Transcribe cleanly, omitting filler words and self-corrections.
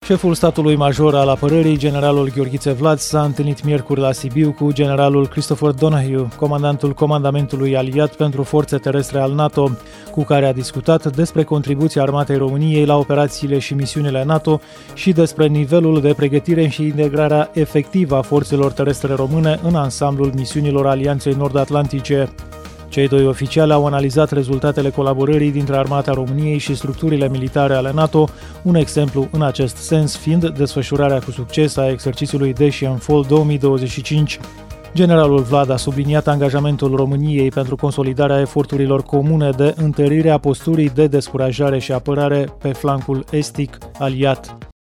Șeful statului major al apărării, generalul Gheorghiță Vlad, s-a întâlnit miercuri la Sibiu cu generalul Christopher Donahue, comandantul comandamentului aliat pentru forțe terestre al NATO, cu care a discutat despre contribuția armatei României la operațiile și misiunile NATO și despre nivelul de pregătire și integrarea efectivă a forțelor terestre române în ansamblul misiunilor Alianței Nord-Atlantice. Cei doi oficiali au analizat rezultatele colaborării dintre Armata României și structurile militare ale NATO, un exemplu în acest sens fiind desfășurarea cu succes a exercițiului Dash and Fall 2025. Generalul Vlad a subliniat angajamentul României pentru consolidarea eforturilor comune de întărire a posturii de descurajare și apărare pe flancul estic aliat.